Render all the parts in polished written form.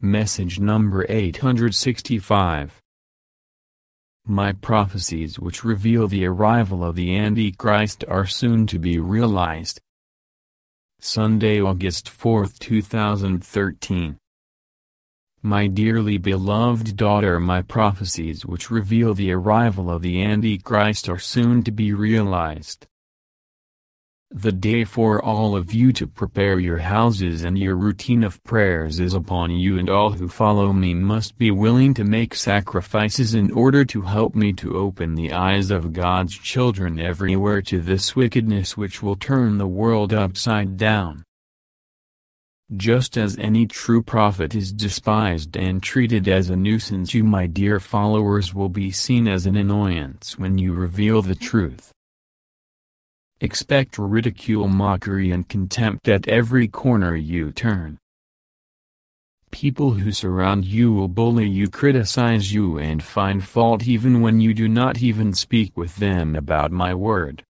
Message number 865. My prophecies which reveal the arrival of the Antichrist are soon to be realized. Sunday, August 4, 2013. My dearly beloved daughter, my prophecies which reveal the arrival of the Antichrist are soon to be realized. The day for all of you to prepare your houses and your routine of prayers is upon you, and all who follow me must be willing to make sacrifices in order to help me to open the eyes of God's children everywhere to this wickedness which will turn the world upside down. Just as any true prophet is despised and treated as a nuisance, you, my dear followers, will be seen as an annoyance when you reveal the truth. Expect ridicule, mockery, and contempt at every corner you turn. People who surround you will bully you, criticize you, and find fault even when you do not even speak with them about my word.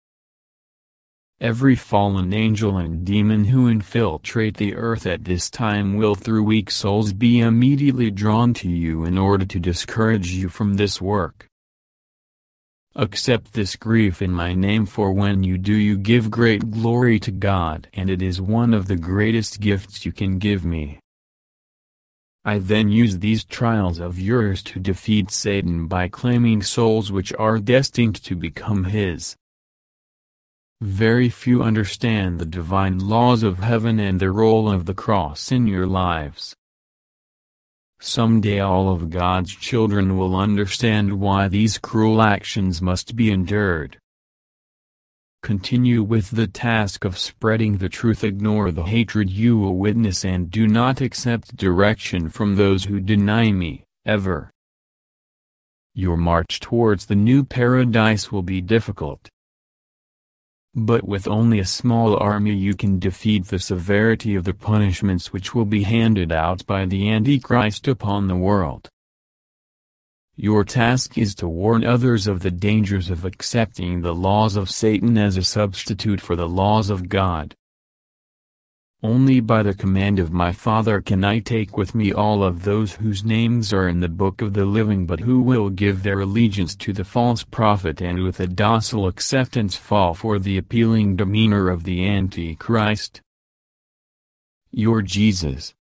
Every fallen angel and demon who infiltrate the earth at this time will through weak souls be immediately drawn to you in order to discourage you from this work. Accept this grief in my name, for when you do, you give great glory to God, and it is one of the greatest gifts you can give me. I then use these trials of yours to defeat Satan by claiming souls which are destined to become his. Very few understand the divine laws of heaven and the role of the cross in your lives. Someday all of God's children will understand why these cruel actions must be endured. Continue with the task of spreading the truth, ignore the hatred you will witness, and do not accept direction from those who deny me, ever. Your march towards the new paradise will be difficult. But with only a small army you can defeat the severity of the punishments which will be handed out by the Antichrist upon the world. Your task is to warn others of the dangers of accepting the laws of Satan as a substitute for the laws of God. Only by the command of my Father can I take with me all of those whose names are in the book of the living, but who will give their allegiance to the false prophet and with a docile acceptance fall for the appealing demeanor of the Antichrist. Your Jesus.